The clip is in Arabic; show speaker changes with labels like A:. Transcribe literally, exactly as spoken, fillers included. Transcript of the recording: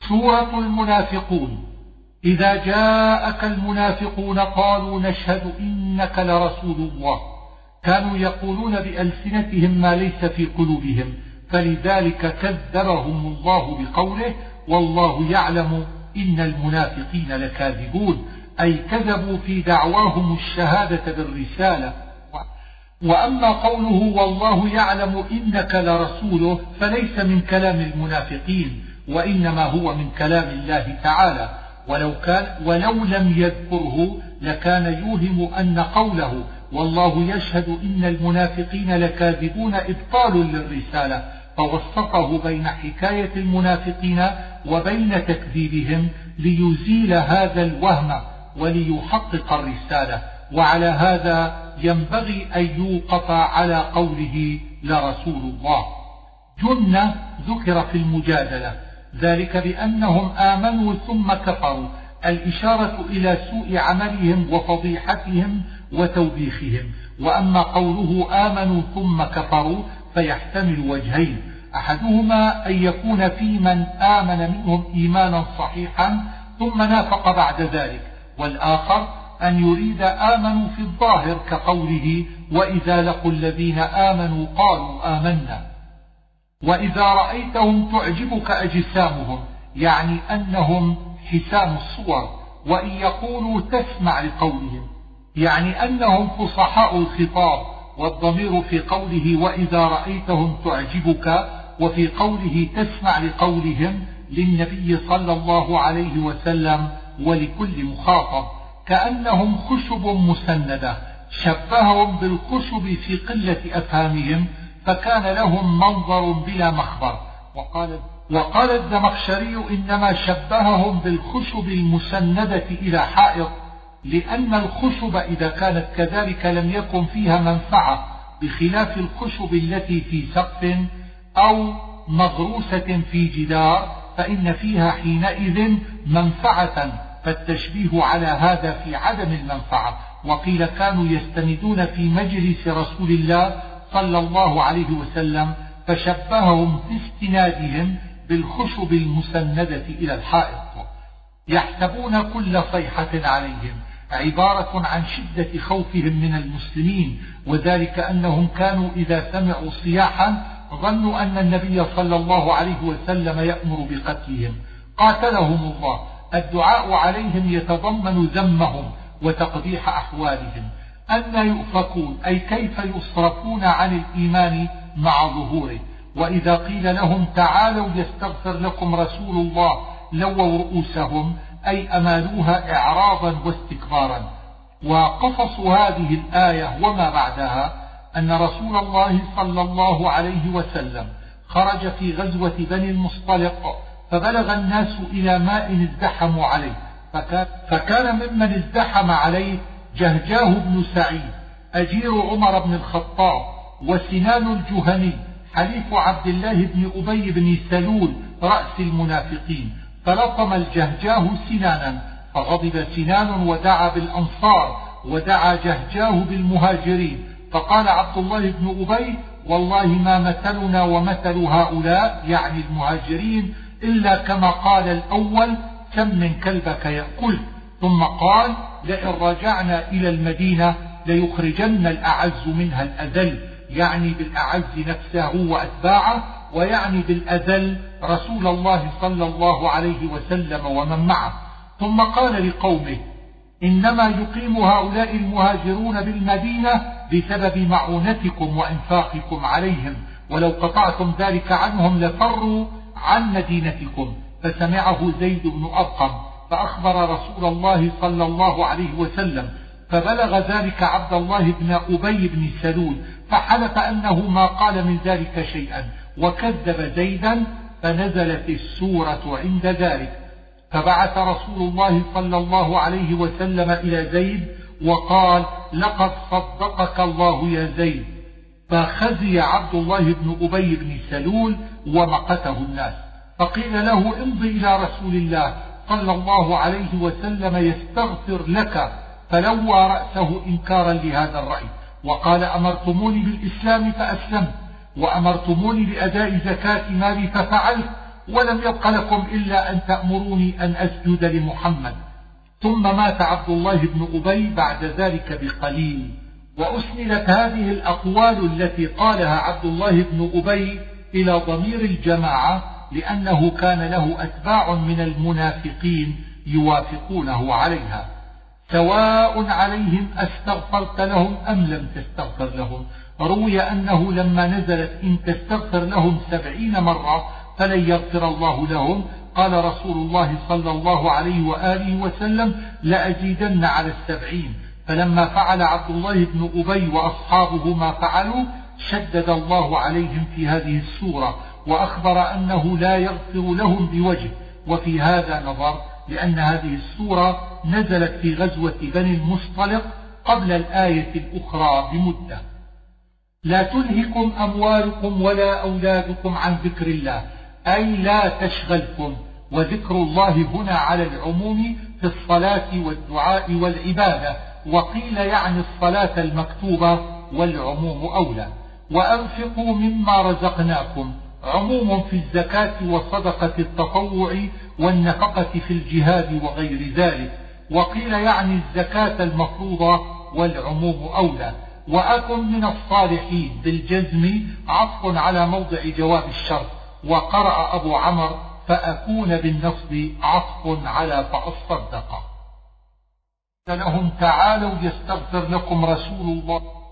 A: سورة المنافقون. إذا جاءك المنافقون قالوا نشهد إنك لرسول الله. كانوا يقولون بألسنتهم ما ليس في قلوبهم، فلذلك كذبهم الله بقوله والله يعلم إن المنافقين لكاذبون، أي كذبوا في دعواهم الشهادة بالرسالة. وأما قوله والله يعلم إنك لرسوله فليس من كلام المنافقين، وإنما هو من كلام الله تعالى، ولو كان ولو لم يذكره لكان يوهم أن قوله والله يشهد إن المنافقين لكاذبون إبطال للرسالة، فوسطه بين حكاية المنافقين وبين تكذيبهم ليزيل هذا الوهم وليحقق الرسالة. وعلى هذا ينبغي أن يوقف على قوله لرسول الله. جنة ذكر في المجادلة، ذلك بأنهم آمنوا ثم كفروا، الإشارة إلى سوء عملهم وفضيحتهم وتوبيخهم. وأما قوله آمنوا ثم كفروا فيحتمل وجهين، أحدهما أن يكون في من آمن منهم إيمانا صحيحا ثم نافق بعد ذلك، والآخر أن يريد آمنوا في الظاهر كقوله وإذا لقوا الذين آمنوا قالوا آمنا. وإذا رأيتهم تعجبك أجسامهم، يعني أنهم حسام الصور، وإن يقولوا تسمع لقولهم، يعني أنهم فصحاء الخطاب. والضمير في قوله وإذا رأيتهم تعجبك وفي قوله تسمع لقولهم للنبي صلى الله عليه وسلم ولكل مخاطب، كأنهم خشب مسندة، شبههم بالخشب في قلة أفهامهم فكان لهم منظر بلا مخبر. وقال, وقال الزمخشري إنما شبههم بالخشب المسندة إلى حائط، لأن الخشب إذا كانت كذلك لم يكن فيها منفعة، بخلاف الخشب التي في سقف أو مغروسة في جدار فإن فيها حينئذ منفعة، فالتشبيه على هذا في عدم المنفعة. وقيل كانوا يستندون في مجلس رسول الله صلى الله عليه وسلم فشبههم في استنادهم بالخشب المسندة إلى الحائط. يحسبون كل صيحة عليهم عبارة عن شدة خوفهم من المسلمين، وذلك أنهم كانوا إذا سمعوا صياحا ظنوا أن النبي صلى الله عليه وسلم يأمر بقتلهم قاتلهم الله. الدعاء عليهم يتضمن ذمهم وتقبيح أحوالهم. أن يؤفكون أي كيف يصرفون عن الإيمان مع ظهوره. وإذا قيل لهم تعالوا يستغفر لكم رسول الله لووا رؤوسهم، أي أمالوها إعراضا واستكبارا. وقصص هذه الآية وما بعدها أن رسول الله صلى الله عليه وسلم خرج في غزوة بني المصطلق، فبلغ الناس إلى ماء ازدحموا عليه، فكان, فكان ممن ازدحم عليه جهجاه بن سعيد أجير عمر بن الخطاب، وسنان الجهني حليف عبد الله بن أبي بن سلول رأس المنافقين، فلطم الجهجاه سنانا، فغضب سنان ودعا بالأنصار ودعا جهجاه بالمهاجرين، فقال عبد الله بن أبي والله ما مثلنا ومثل هؤلاء يعني المهاجرين إلا كما قال الأول سم كلبك يأكل. ثم قال لئن رجعنا إلى المدينة ليخرجن الأعز منها الأذل، يعني بالأعز نفسه وأتباعه، ويعني بالأذل رسول الله صلى الله عليه وسلم ومن معه. ثم قال لقومه إنما يقيم هؤلاء المهاجرون بالمدينة بسبب معونتكم وإنفاقكم عليهم، ولو قطعتم ذلك عنهم لفروا عن مدينتكم. فسمعه زيد بن أرقم فأخبر رسول الله صلى الله عليه وسلم، فبلغ ذلك عبد الله بن أبي بن سلول، فحلف أنه ما قال من ذلك شيئا وكذب زيدا، فنزلت السورة عند ذلك. فبعث رسول الله صلى الله عليه وسلم إلى زيد وقال لقد صدقك الله يا زيد، فخزي عبد الله بن أبي بن سلول ومقته الناس. فقيل له امضي إلى رسول الله صلى الله عليه وسلم يستغفر لك، فلوى رأسه إنكارا لهذا الرأي، وقال أمرتموني بالإسلام فأسلمت، وأمرتموني بأداء زكاة مالي ففعلت، ولم يبق لكم إلا أن تأمروني أن أسجد لمحمد. ثم مات عبد الله بن أبي بعد ذلك بقليل. وأسندت هذه الأقوال التي قالها عبد الله بن أبي إلى ضمير الجماعة، لأنه كان له أتباع من المنافقين يوافقونه عليها. سواء عليهم أستغفرت لهم أم لم تستغفر لهم. روي أنه لما نزلت إن تستغفر لهم سبعين مرة فلن يغفر الله لهم، قال رسول الله صلى الله عليه وآله وسلم لأزيدن على السبعين. فلما فعل عبد الله بن أبي وأصحابه ما فعلوا شدد الله عليهم في هذه السورة، وأخبر أنه لا يغفر لهم بوجه. وفي هذا نظر، لأن هذه السورة نزلت في غزوة بني المصطلق قبل الآية الأخرى بمدة. لا تلهكم أموالكم ولا أولادكم عن ذكر الله، أي لا تشغلكم. وذكر الله هنا على العموم في الصلاة والدعاء والعبادة، وقيل يعني الصلاة المكتوبة، والعموم أولى. وأنفقوا مما رزقناكم، عموم في الزكاة وصدقة التطوع والنفقة في الجهاد وغير ذلك، وقيل يعني الزكاة المفروضة، والعموم أولى. وأكن من الصالحين بالجزم عطف على موضع جواب الشرط. وقرأ أبو عمرو فأكون بالنصب عطف على فأصدق. لهم تعالوا يستغفر لكم رسول الله